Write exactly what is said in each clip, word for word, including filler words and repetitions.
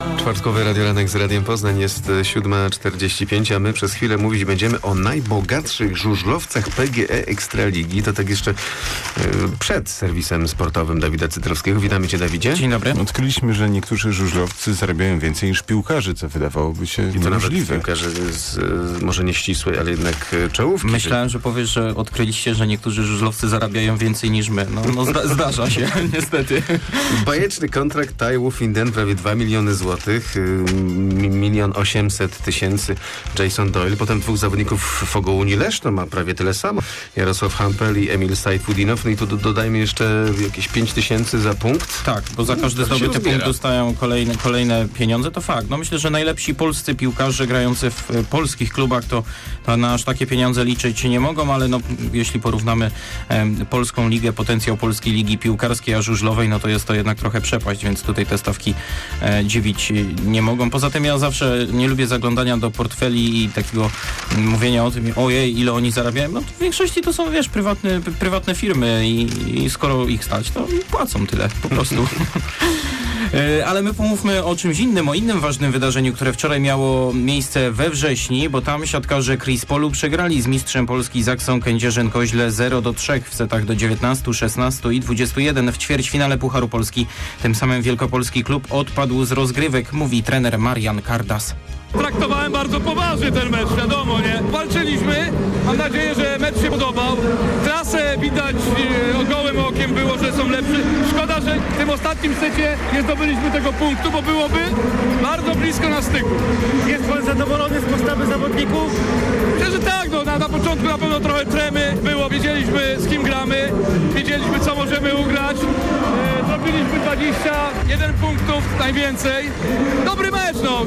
Czwartkowy Radioranek z Radiem Poznań, jest siódma czterdzieści pięć, a my przez chwilę mówić będziemy o najbogatszych żużlowcach P G E Ekstraligi. To tak jeszcze y, przed serwisem sportowym Dawida Cytrowskiego. Witamy Cię, Dawidzie. Dzień dobry. Odkryliśmy, że niektórzy żużlowcy zarabiają więcej niż piłkarze, co wydawałoby się I to niemożliwe. nawet piłkarze z, z, może nie ścisłej, ale jednak czołówki. Myślałem, że powiesz, że odkryliście, że niektórzy żużlowcy zarabiają więcej niż my. No, no zda- zdarza się, niestety. Bajeczny kontrakt Tai Wu Finden, prawie dwa miliony złotych. Milion osiemset tysięcy Jason Doyle. Potem dwóch zawodników Fogołuni Leszno ma prawie tyle samo. Jarosław Hampel i Emil Sajfudinow. No i tu do, dodajmy jeszcze jakieś pięć tysięcy za punkt. Tak, bo za każdy No, to się zdobyty rozbiera. punkt dostają kolejne, kolejne pieniądze. To fakt. No myślę, że najlepsi polscy piłkarze grający w e, polskich klubach to, to na aż takie pieniądze liczyć nie mogą, ale no, jeśli porównamy e, polską ligę, potencjał polskiej ligi piłkarskiej a żużlowej, no to jest to jednak trochę przepaść, więc tutaj te stawki e, dziwić nie mogą. Poza tym ja zawsze nie lubię zaglądania do portfeli i takiego mówienia o tym, ojej, ile oni zarabiają. No to w większości to są, wiesz, prywatne, prywatne firmy i, i skoro ich stać, to płacą tyle, po prostu. Ale my pomówmy o czymś innym, o innym ważnym wydarzeniu, które wczoraj miało miejsce we wrześni, bo tam siatkarze Chris Polu przegrali z mistrzem Polski Zaksą Kędzierzyn-Koźle zero do trzech w setach do dziewiętnastu, szesnastu i dwudziestu jeden w ćwierćfinale Pucharu Polski. Tym samym wielkopolski klub odpadł z rozgrywek, mówi trener Marian Kardas. Traktowałem bardzo poważnie ten mecz, wiadomo, nie? Walczyliśmy, mam nadzieję, że mecz się podobał. Trasę widać e, gołym okiem było, że są lepsi. Szkoda, że w tym ostatnim secie nie zdobyliśmy tego punktu, bo byłoby bardzo blisko na styku. Jest pan zadowolony z postawy zawodników? Myślę, że tak, no, na, na początku na pewno trochę tremy było, wiedzieliśmy z kim gramy, wiedzieliśmy co możemy ugrać. E, zrobiliśmy dwadzieścia jeden punktów najwięcej. Dobry mecz, no.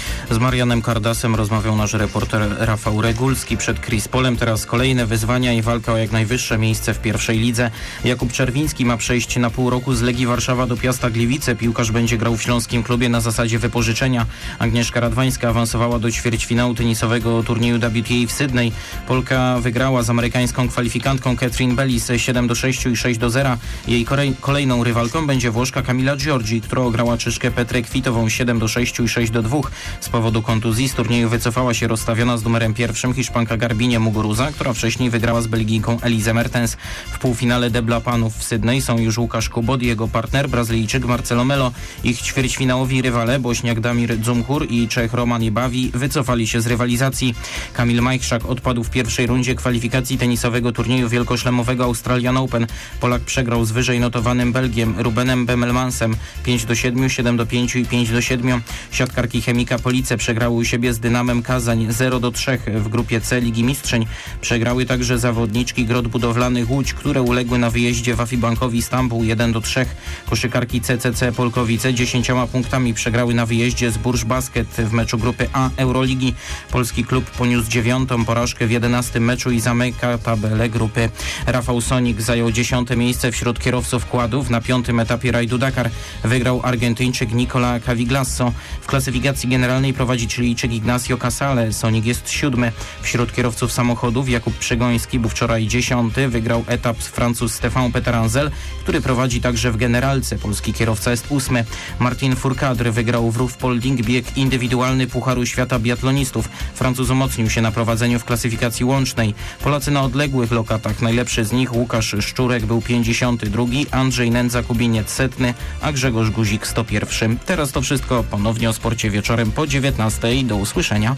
Z Marianem Kardasem rozmawiał nasz reporter Rafał Regulski. Przed Chris Polem teraz kolejne wyzwania i walka o jak najwyższe miejsce w pierwszej lidze. Jakub Czerwiński ma przejść na pół roku z Legii Warszawa do Piasta Gliwice. Piłkarz będzie grał w śląskim klubie na zasadzie wypożyczenia. Agnieszka Radwańska awansowała do ćwierćfinału tenisowego turnieju W T A w Sydney. Polka wygrała z amerykańską kwalifikantką Catherine Bellis siedem do sześciu i sześć do zera. Jej kolej- kolejną rywalką będzie Włoszka Camila Giorgi, która ograła Czeszkę Petrę Kwitową siedem do sześciu i sześć do dwóch. Z powodu kontuzji z turnieju wycofała się rozstawiona z numerem pierwszym Hiszpanka Garbinie Muguruza, która wcześniej wygrała z Belgijką Elizę Mertens. W półfinale Debla Panów w Sydney są już Łukasz Kubot i jego partner Brazylijczyk Marcelo Melo. Ich ćwierćfinałowi rywale Bośniak Damir Dzumhur i Czech Roman Ibawi wycofali się z rywalizacji. Kamil Majchrzak odpadł w pierwszej rundzie kwalifikacji tenisowego turnieju wielkoszlemowego Australian Open. Polak przegrał z wyżej notowanym Belgiem Rubenem Bemelmansem pięć do siedmiu, siedem do pięciu i pięć do siedmiu. Siatkarki Chemika Police przegrały u siebie z Dynamem Kazań zero do trzech w grupie C Ligi Mistrzeń. Przegrały także zawodniczki Grot Budowlanych Łódź, które uległy na wyjeździe w Afibankowi Stambuł jeden do trzech. Koszykarki C C C Polkowice dziesięcioma punktami przegrały na wyjeździe z Burż Basket w meczu grupy A Euroligi. Polski klub poniósł dziewiątą porażkę w jedenastym meczu i zamyka tabelę grupy. Rafał Sonik zajął dziesiąte miejsce wśród kierowców kładów. Na piątym etapie rajdu Dakar wygrał Argentyńczyk Nicola Caviglasso. W klasyfikacji generalnej prowadzi Chilijczyk Ignacio Casale. Sonik jest siódmy. Wśród kierowców samochodów Jakub Przegoński był wczoraj dziesiąty. Wygrał etap Francuz Stéphane Peteranzel, który prowadzi także w generalce. Polski kierowca jest ósmy. Martin Fourcadre wygrał w Roof-Polding bieg indywidualny Pucharu Świata Biatlonistów. Francuz umocnił się na prowadzeniu w klasyfikacji łącznej. Polacy na odległych lokatach. Najlepszy z nich Łukasz Szczurek był pięćdziesiąty drugi, Andrzej Nędza-Kubieniec setny, a Grzegorz Guzik sto pierwszy. Teraz to wszystko. Ponownie o sporcie wieczorem po dziewiętnastej. Do usłyszenia.